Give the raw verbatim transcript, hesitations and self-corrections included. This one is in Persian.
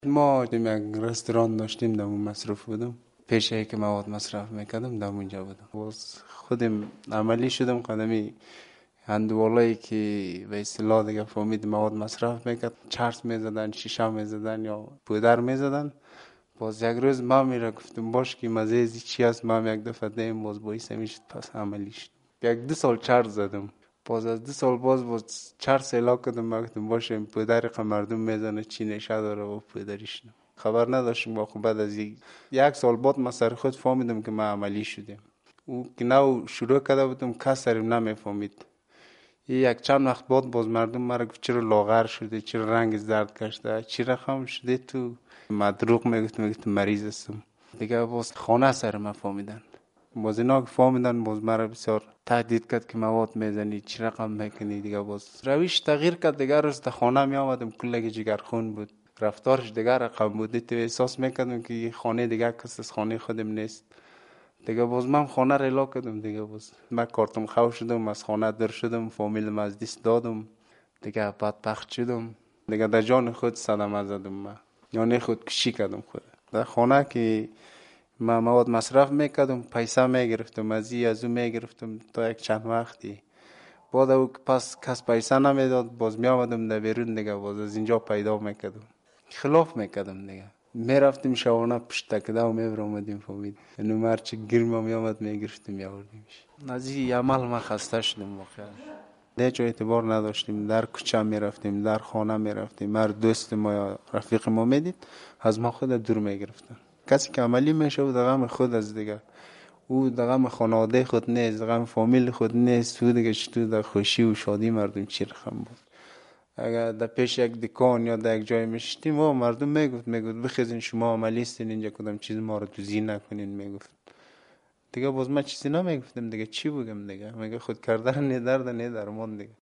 ما دیم یک رستوران داشتیم، در اون مصروف بودم. پیشایی که مواد مصرف میکردم در اونجا بودم. باز خودم عملی شدم قدمی هندوالایی که به اصطلاح دیگه فهمید مواد مصرف میکرد، چرس میزدن، شیشه میزدن یا پودر میزدن. باز یک روز ما میره گفتم باش که مزه ازی چی است، ما هم یک دفعه دیم باز بایست میشد، پس عملی شد. یک دو سال چرس زدم. باز از دو سال باز باز چرس اعلا کردم، ما گفتم باشه این پودری که مردم میزنه چی نشه داره و پودریش نه. خبر نداشتم. با بعد از یک, یک سال بعد ما سر خود فهمیدم که ما عملی شدیم. او که نو شروع کرده بودم کس سرم نمیفهمید. یک چند وقت بعد باز مردم مرا گفت چرا لاغر شده، چرا رنگ زرد کشیده، چی رقم شده تو. مدروغ میگفت میگفت مریض هستم. دیگه باز خانه سر ما فهمیدن. باز اینا که فهمیدن باز مرا بسیار تهدید کرد که مواد میزنی چی رقم میکنی. دیگه باز رویش تغییر کرد. دیگه روز تا خانه می آمدم کلگی جگرخون بود، رفتارش دیگه رقم بود. تو احساس میکردم که خانه دیگه کس از خانه خودم نیست. دیگه باز من خانه را اعلا کردم. دیگه باز من کارتم خو شدم، از خانه در شدم، فامیلم از دست دادم. دیگه بدبخت شدم. دیگه در جان خود صدمه زدم. من یعنی خود کشی کردم. خود در خانه که من مواد مصرف میکردم، پیسه میگرفتم از این از اون میگرفتم تا یک چند وقتی. بعد او پس کس پیسه نمیداد، باز می آمدم در بیرون. دیگه باز از اینجا پیدا میکردم، خلاف میکردم. دیگه میرفتیم شوانه پشت تکده و میبرامدیم فامید. اینو مرچه گرم می آمد میگرفتیم میآوردیمش. از این عمل من خسته شدم واقعا. دیگه اعتبار نداشتیم. در کوچه میرفتیم، در خانه میرفتیم، مر دوست ما یا رفیق ما میدید از ما خود دور میگرفتن. کسی که عملی میشه و غم خود از دیگه، او غم خانواده خود نیست، غم فامیل خود نیست. تو دیگه چطور در خوشی و شادی مردم چی رقم بود. اگر در پیش یک دکان یا در یک جای میشتیم و مردم میگفت میگفت بخیزین شما عملی هستین اینجا کدام چیز ما رو دوزی نکنین. میگفت دیگه باز من چیزی نمیگفتم. دیگه چی بگم؟ دیگه میگه خود کردن نه درد نه درمان. دیگه